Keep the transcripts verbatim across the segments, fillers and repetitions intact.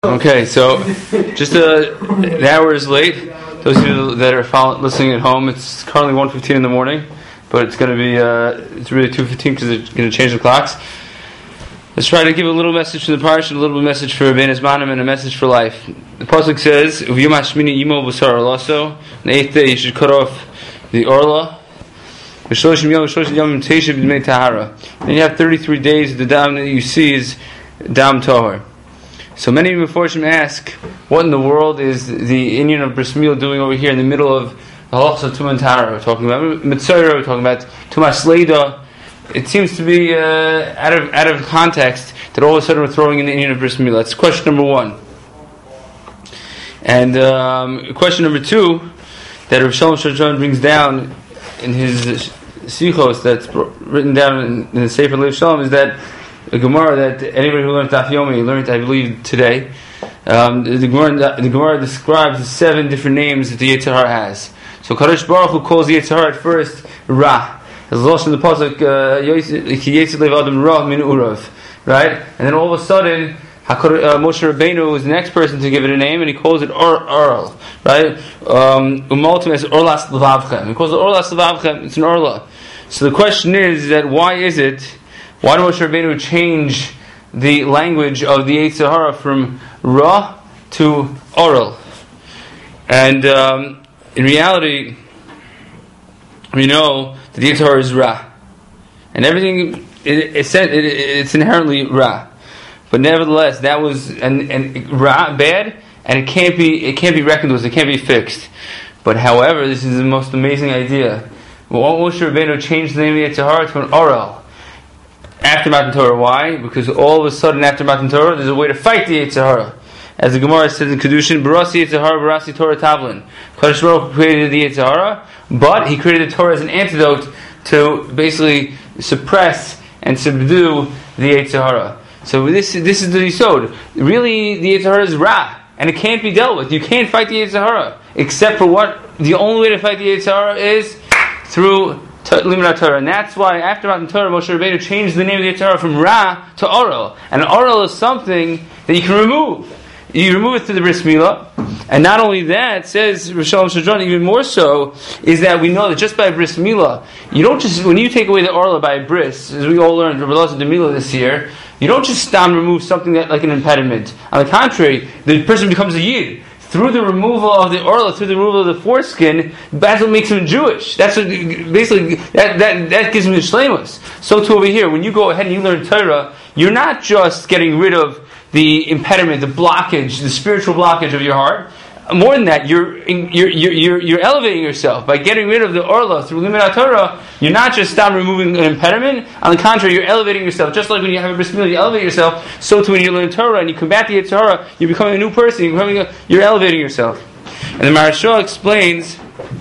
Okay, so just uh, an hour is late. Those of you that are following, listening at home, it's currently one fifteen in the morning, but it's going to be uh, it's really two fifteen because they're going to change the clocks. Let's try to give a little message for the parish, a little bit message for Rabbeinu Zmanim, and a message for life. The pasuk says, "Uv'yom hashmini imo b'sar orlaso." On the eighth day, you should cut off the orla. V'shloshim yom v'shloshim yom teisha b'dmei tahara. Then you have thirty-three days. The dam that you see is dam tahar. So many Meforshim ask, what in the world is the Indian of Bris Milah doing over here in the middle of the halachas of Tumah and Tahara? We're talking about Mitzvah, we're talking about Tumas Leida. It seems to be uh, out of out of context that all of a sudden we're throwing in the Indian of Bris Milah. That's question number one. And um, question number two, that Rav Shalom Shadchan brings down in his Sichos that's written down in, in the Sefer Lev Shalom, is that the Gemara that anybody who learned Daf Yomi learned, I believe, today. Um, the, Gemara, the Gemara describes the seven different names that the Yetzer Hara has. So Kadosh Baruch Hu calls the Yetzer Hara at first Ra. As also in the pasuk, Ki Yetzer Lev Adam Ra Min Urav, right? And then all of a sudden, Hakor, uh, Moshe Rabbeinu is the next person to give it a name, and he calls it Or Orl, right? Umaltim as Orlas Levavchem. He calls it Orlas Levavchem. It's an Orla. So the question is that why is it? Why did Moshe Rabbeinu change the language of the Yetzer Hara from Ra to Oral? And um, in reality, we know that the Yetzer Hara is Ra, and everything it, it's, it, it's inherently Ra. But nevertheless, that was and, and Ra bad, and it can't be it can't be reckoned with. It can't be fixed. But however, this is the most amazing idea. Well, Moshe Rabbeinu changed the name of the Yetzer Hara to an Oral after Matan Torah. Why? Because all of a sudden after Matan Torah there's a way to fight the Yetzer Hara. As the Gemara says in Kedushin, Barasi Yetzer Hara, Barasi Torah Tavlin. Kadosh Baruch Hu created the Yetzer Hara, but he created the Torah as an antidote to basically suppress and subdue the Yetzer Hara. So this, this is the Yisod. Really, the Yetzer Hara is Ra, and it can't be dealt with. You can't fight the Yetzer Hara, except for what? The only way to fight the Yetzer Hara is through Limud Torah, and that's why after Matan Torah, Moshe Rabbeinu changed the name of the Yetzer Hara from Ra to Oral. And Oral is something that you can remove. You remove it through the Bris Milah, and not only that, says Rav Shalom Shadchan, even more so, is that we know that just by Bris Milah, you don't just when you take away the Orla by Bris, as we all learned Rav Elazar de Milah this year, you don't just stop remove something that like an impediment. On the contrary, the person becomes a Yid. Through the removal of the orla, through the removal of the foreskin, that's what makes him Jewish. That's what, basically, that, that, that gives him the shleimus. So too over here, when you go ahead and you learn Torah, you're not just getting rid of the impediment, the blockage, the spiritual blockage of your heart. More than that, you're you're you're you're elevating yourself by getting rid of the orla through Limud Torah. You're not just stop removing an impediment. On the contrary, you're elevating yourself. Just like when you have a bris milah, you elevate yourself. So too, when you learn Torah and you combat the Yetzer Hara, you're becoming a new person. You're becoming a, you're elevating yourself. And the Maharsha explains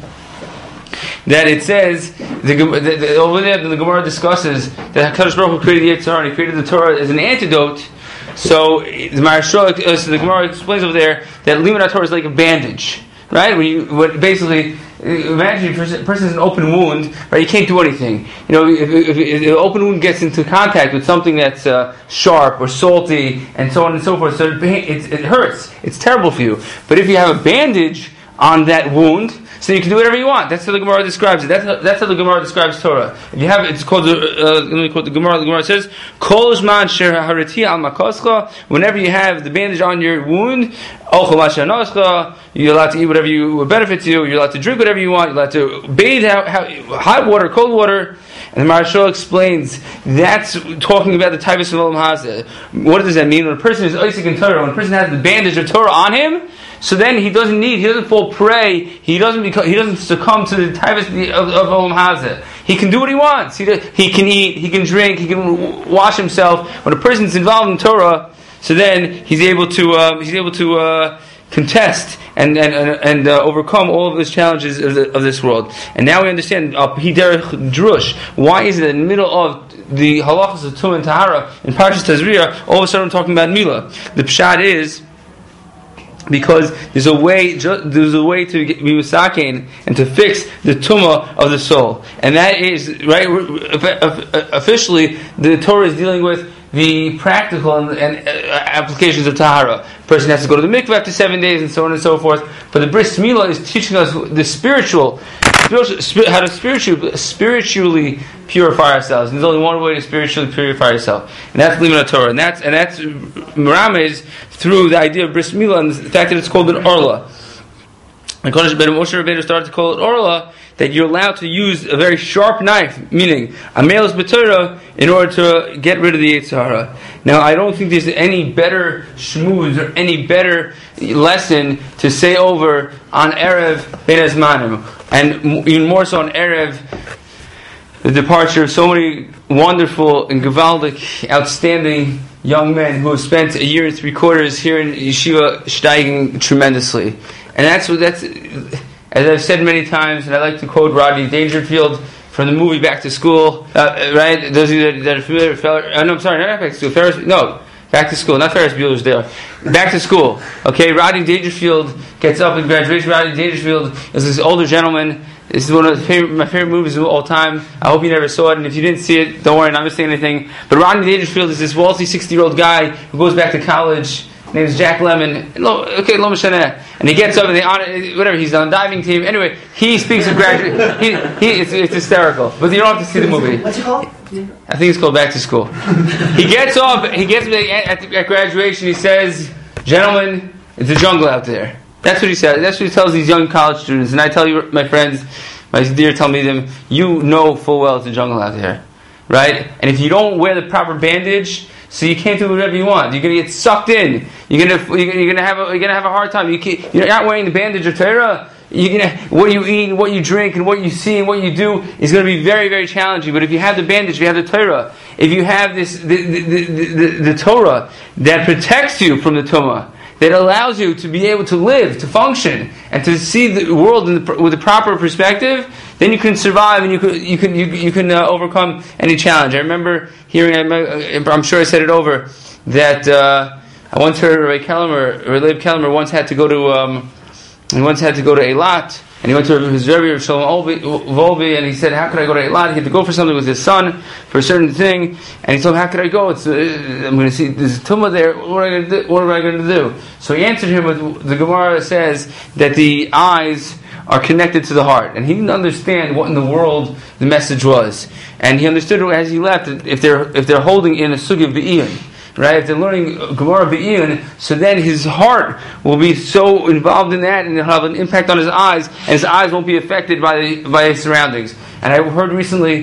that it says the, the, the, over there the Gemara discusses that Hakadosh Baruch Hu created the Yetzer Hara and He created the Torah as an antidote. So the Maharsha, uh, so the Gemara explains over there that Limud Torah is like a bandage, right? When you what basically imagine a person has an open wound, right? You can't do anything. You know, if, if, if an open wound gets into contact with something that's uh, sharp or salty and so on and so forth, so it, it, it hurts. It's terrible for you. But if you have a bandage on that wound, so you can do whatever you want. That's how the Gemara describes it. That's how, that's how the Gemara describes Torah. If you have, it's called. Uh, let me quote the Gemara. The Gemara says, "Kol zman sher harati al makoscha." Whenever you have the bandage on your wound, ochel mashanoscha, you're allowed to eat whatever you benefits you. You're allowed to drink whatever you want. You're allowed to bathe how, how, hot water, cold water. And the Maharsha explains that's talking about the Taivas of Olam Hazeh. What does that mean? When a person is Isaac in Torah, when a person has the bandage of Torah on him, so then he doesn't need, he doesn't fall prey, he doesn't become, he doesn't succumb to the Taivas of, of Olam Hazeh. He can do what he wants. He, does, he can eat, he can drink, he can wash himself. When a person's involved in Torah, so then he's able to, uh, he's able to uh, contest and and and uh, overcome all of those challenges of, the, of this world. And now we understand Hiderech Drush. Why is it in the middle of the halachas of Tumah and Tahara in Parshas Tazria, all of a sudden we're talking about Milah? The pshat is because there's a way, there's a way to be misakein and to fix the tumah of the soul, and that is right. Officially, the Torah is dealing with the practical and, and uh, applications of Tahara. A person has to go to the mikveh after seven days and so on and so forth. But the Bris Milah is teaching us the spiritual, spiritual how to spiritually, spiritually purify ourselves. And there's only one way to spiritually purify yourself, and that's Limud Torah. And that's and that's Merames through the idea of Bris Milah and the fact that it's called an Orla. And Kodesh Ben Moshe Rabbeinu started to call it Orla, that you're allowed to use a very sharp knife, meaning a male's b'Torah, in order to get rid of the Yetzer Hara. Now, I don't think there's any better shmooze or any better lesson to say over on Erev Ben Azmanim, and even more so on Erev, the departure of so many wonderful and gewaldic, outstanding young men who have spent a year and three quarters here in Yeshiva steiging tremendously. And that's what that's, as I've said many times, and I like to quote Rodney Dangerfield from the movie Back to School, uh, right? Those of you that, that are familiar with Ferris, uh, no, I'm sorry, not Back to School, Ferris, no, Back to School, not Ferris Bueller's there. Back to School. Okay, Rodney Dangerfield gets up in graduation. Rodney Dangerfield is this older gentleman. This is one of the favorite, my favorite movies of all time. I hope you never saw it, and if you didn't see it, don't worry, I'm not missing anything. But Rodney Dangerfield is this wealthy sixty-year-old guy who goes back to college. His name is Jack Lemmon. Okay, Lo Mishaneh. And he gets up and they honor, whatever, he's on the diving team. Anyway, he speaks of graduate. He, he, it's, it's hysterical. But you don't have to see the movie. What's it called? I think it's called Back to School. He gets up, he gets at, at graduation, he says, "Gentlemen, it's a jungle out there." That's what he says. That's what he tells these young college students. And I tell you, my friends, my dear Talmidim, you know full well it's a jungle out there. Right? And if you don't wear the proper bandage, so you can't do whatever you want. You're going to get sucked in. You're going to you're going to have a, you're going to have a hard time. You can't, you're not wearing the bandage of Torah. You're going to, what you eat, and what you drink, and what you see, and what you do is going to be very, very challenging. But if you have the bandage, if you have the Torah, if you have this the the, the, the, the Torah that protects you from the Tumah, that allows you to be able to live, to function, and to see the world in the, with a proper perspective, then you can survive and you can you can you, you can uh, overcome any challenge. I remember hearing, I'm sure I said it over, that uh, I once heard Rabbi Kellemer, Rabbi Kellemer once had to go to um, he once had to go to Eilat, and he went to his Rebbe of Shalom Volbi, and he said, "How could I go to Eilat?" He had to go for something with his son for a certain thing, and he told him, "How could I go? It's, uh, I'm going to see there's a tumah there. What am I going to do? What am I going to do?" So he answered him with the Gemara says that the eyes are connected to the heart, and he didn't understand what in the world the message was, and he understood as he left that if they're if they're holding in a sugi of be'iyun, right? If they're learning Gemara be'iyun, so then his heart will be so involved in that, and it'll have an impact on his eyes, and his eyes won't be affected by the, by his surroundings. And I heard recently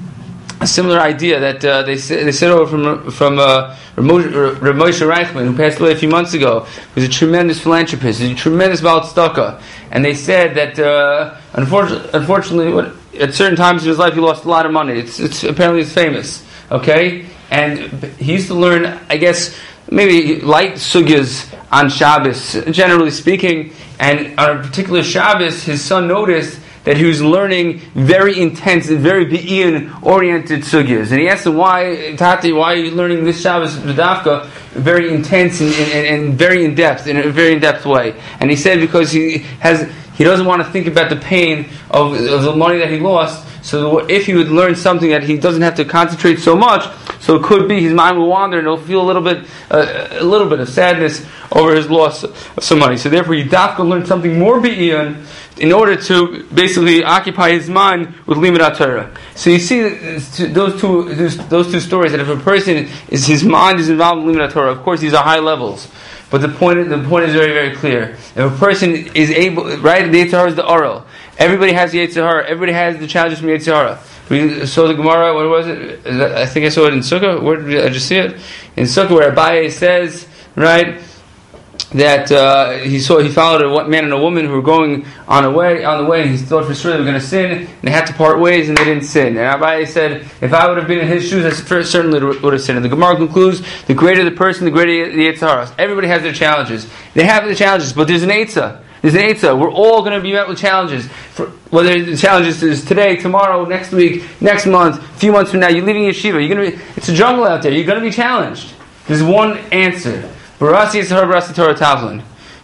a similar idea that uh, they they said over from from uh, Rav Moshe Reichman, who passed away a few months ago, who's a tremendous philanthropist, he's a tremendous Baal Tzedakah, and they said that uh, unfortunately, unfortunately, what, at certain times in his life he lost a lot of money. It's it's apparently it's famous, okay, and he used to learn, I guess, maybe light sugyas on Shabbos, generally speaking, and on a particular Shabbos, his son noticed that he was learning very intense and very be'iyun-oriented sugyas. And he asked him, why, Tati, why are you learning this Shabbos B'davka very intense and, and, and very in-depth, in a very in-depth way? And he said because he has he doesn't want to think about the pain of, of the money that he lost, so if he would learn something that he doesn't have to concentrate so much, so it could be his mind will wander and he'll feel a little bit uh, a little bit of sadness over his loss of some money. So therefore, you have to learn something more be'iyun in order to basically occupy his mind with Limud Torah. So you see those two those two stories, that if a person is his mind is involved in Limud Torah, of course these are high levels. But the point the point is very, very clear. If a person is able, right, the Yetzer Hara is the oral. Everybody has the Yetzer Hara. Everybody has the challenges from the Yetzer Hara. We saw the Gemara, what was it? I think I saw it in Sukkah. Where did I just see it? In Sukkah, where Abaye says, right, that uh, he saw he followed a man and a woman who were going on a way on the way, and he thought for sure they were going to sin, and they had to part ways, and they didn't sin. And Abaye said, if I would have been in his shoes, I certainly would have sinned. And the Gemara concludes, the greater the person, the greater the Yetzer Hara. Everybody has their challenges. They have the challenges, but there's an Eitzah. There's an Eitzah. We're all going to be met with challenges. For, whether the challenges is today, tomorrow, next week, next month, a few months from now, you're leaving yeshiva. You're going to be, it's a jungle out there. You're going to be challenged. There's one answer. Barasi Yetzer Hara, Barasi Torah Tavlin.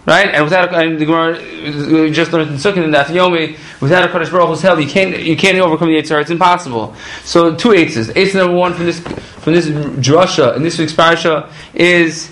right? And without a, and the Gemara we just learned in Sukkot and Daf Yomi, without a Kadosh Baruch Hu's help, you can't you can't overcome the Yetzer Hara. It's impossible. So two eights. Eights number one from this from this drasha in this week's parasha is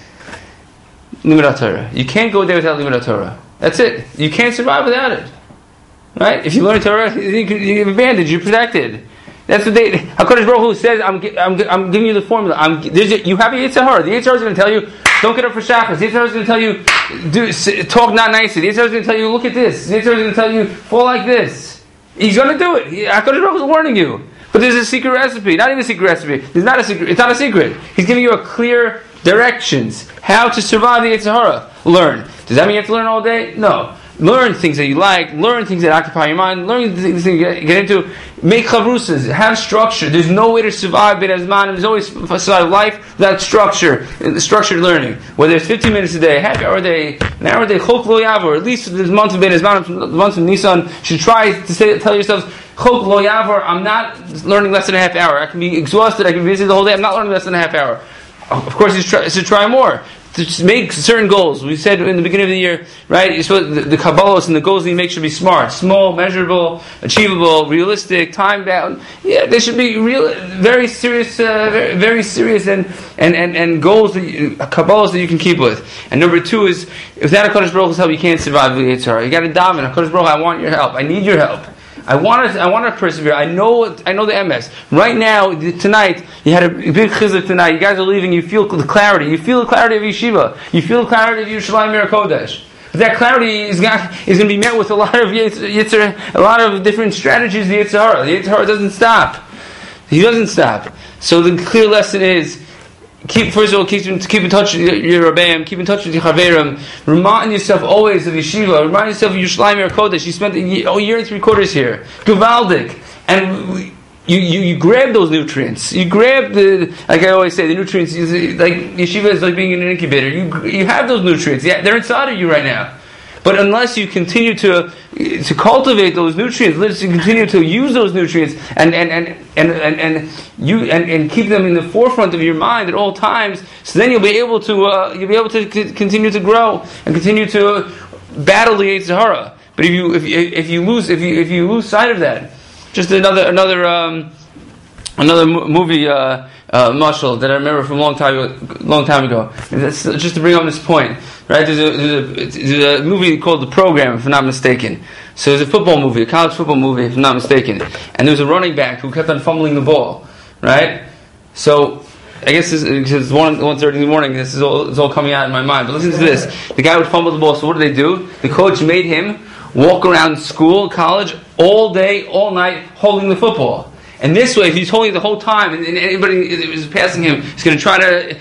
Limud Torah. You can't go there without Limud Torah. That's it. You can't survive without it. Right? If you learn Torah, you have advantage. You're protected. That's what they. HaKadosh Baruch Hu says, I'm, I'm, I'm giving you the formula. I'm, there's a, you have a Yetzer Hara. The Yetzer Hara is going to tell you, don't get up for Shachas. The Yetzer Hara is going to tell you, do, talk not nicely. The Yetzer Hara is going to tell you, look at this. The Yetzer Hara is going to tell you, fall like this. He's going to do it. HaKadosh Baruch Hu is warning you. But there's a secret recipe. Not even a secret recipe. There's not a secret. It's not a secret. He's giving you a clear directions. How to survive the Yetzer Hara. Learn. Does that mean you have to learn all day? No. Learn things that you like. Learn things that occupy your mind. Learn things that you get, get into. Make chavrusas. Have structure. There's no way to survive Ben Azman. There's always survive life without structure. Structured learning. Whether it's fifteen minutes a day, half hour a day, an hour a day, chok lo yavor. At least this month of Ben Azman, the month of Nisan, you should try to say, tell yourselves, chok lo yavor. I'm not learning less than a half hour. I can be exhausted. I can be busy the whole day. I'm not learning less than a half hour. Of course, you should try more. To make certain goals. We said in the beginning of the year, right? You're supposed, the, the Kabbalos and the goals that you make should be smart, small, measurable, achievable, realistic, time bound. Yeah, they should be real, very serious, uh, very, very serious, and and and, and goals that you, Kabbalos that you can keep with. And number two is, without a Kadosh Baruch Hu's help, you can't survive the Yetzer Hara. You got to daven. Kadosh Baruch Hu, I want your help. I need your help. I want to. I want to persevere. I know. I know the M S. Right now, tonight, you had a big chizuk tonight. You guys are leaving. You feel the clarity. You feel the clarity of yeshiva. You feel the clarity of Yerushalayim Mir Kodesh. But that clarity is going is going to be met with a lot of yetzer, a lot of different strategies. The Yetzer Hara. The Yetzer Hara doesn't stop. He doesn't stop. So the clear lesson is, keep, first of all, keep, keep in touch with your Rabbeim, keep in touch with your Chaverim. Remind yourself always of Yeshiva. Remind yourself of Yerushalayim Mir Kodesh. You spent a year, a year and three quarters here. Gavaldik. And you, you, you grab those nutrients. You grab the, like I always say, the nutrients, like Yeshiva is like being in an incubator. You, you have those nutrients. Yeah, they're inside of you right now. But unless you continue to to cultivate those nutrients, unless you continue to use those nutrients and and, and, and, and, and you and, and keep them in the forefront of your mind at all times, so then you'll be able to uh, you'll be able to c- continue to grow and continue to battle the Yetzer Hara. But if you if you, if you lose if you if you lose sight of that, just another another um, another movie uh, uh, mashal that I remember from a long time long time ago. And that's just to bring up this point. Right, there's a, there's, a, there's a movie called The Program, if I'm not mistaken. So there's a football movie, a college football movie, if I'm not mistaken. And there was a running back who kept on fumbling the ball. Right? So, I guess this, it's one thirty in the morning, this is all, it's all coming out in my mind. But listen to this. The guy would fumble the ball, so what did they do? The coach made him walk around school, college, all day, all night, holding the football. And this way, if he's holding it the whole time, and, and anybody is passing him, he's going to try to,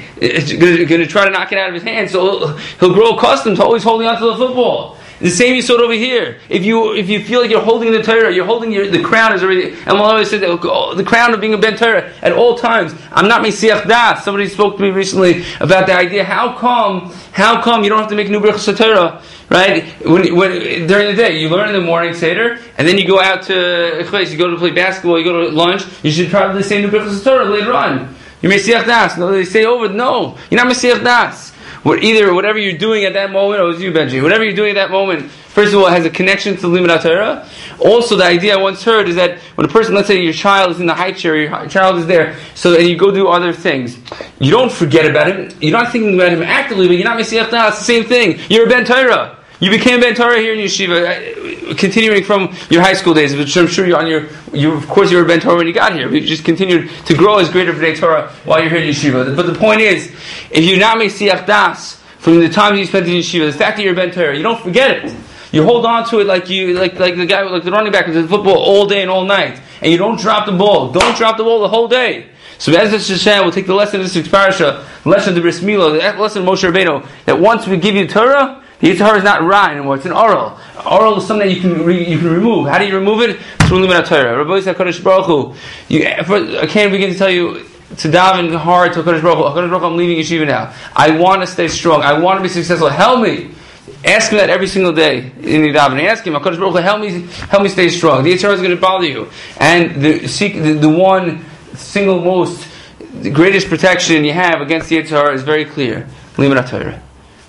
going to try to knock it out of his hand. So he'll, he'll grow accustomed to always holding onto the football. The same you saw it over here. If you if you feel like you're holding the Torah, you're holding your the crown is already. And we'll always say that oh, the crown of being a Ben Torah at all times. I'm not Mesiach Das. Somebody spoke to me recently about the idea. How come? How come you don't have to make new Berachos Torah? Right? When, when during the day you learn in the morning Seder, and then you go out to you go to play basketball, you go to lunch. You should probably say new Berachos Torah later on. You're Mesiach Das. No, they say over. No, you're not Mesiach Das. What, either whatever you're doing at that moment, or it was you, Benji, whatever you're doing at that moment, first of all, it has a connection to Limud Torah. Also, the idea I once heard is that when a person, let's say your child is in the high chair, your child is there, so and you go do other things, you don't forget about him. You're not thinking about him actively, but you're not Mesiach Das. It's the same thing. You're a Ben Torah. You became Ben Torah here in Yeshiva, continuing from your high school days, which I'm sure you're on your, you of course you were Ben Torah when you got here. You just continued to grow as greater B'nai Torah while you're here in Yeshiva. But the point is, if you're not Mesiach Das from the time you spent in Yeshiva, the fact that you're Ben Torah, you don't forget it. You hold on to it like you, like like the guy, like the running back in football all day and all night, and you don't drop the ball. Don't drop the ball the whole day. So as this Hashem, we'll take the lesson of this parasha, the lesson of the Bris Milah, the lesson of Moshe Rabbeinu, that once we give you Torah, the Yetzer Hara is not Ra anymore, it's an oral. Oral is something that you can re, you can remove. How do you remove it? Through Limud Torah. Rabbi Yisrael HaKadosh Baruch Hu. You, I can't begin to tell you to daven hard to HaKadosh Baruch Hu. HaKadosh Baruch Hu, I'm leaving Yeshiva now. I want to stay strong. I want to be successful. Help me. Ask him that every single day in the davening. Ask him, HaKadosh Baruch Hu, help me, help me stay strong. The Yetzer Hara is going to bother you. And the, seek, the, the one single most, the greatest protection you have against the Yetzer Hara is very clear. Limud Torah.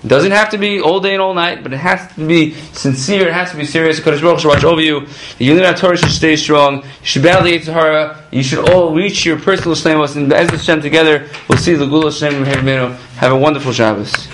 It doesn't have to be all day and all night, but it has to be sincere, it has to be serious. Kodesh Baruch should watch over you. You live out Torah should stay strong. You should battle the Yetzer Hara. You should all reach your personal shlemos, and as Hashem together, we'll see the Gula Hashem. Have a wonderful Shabbos.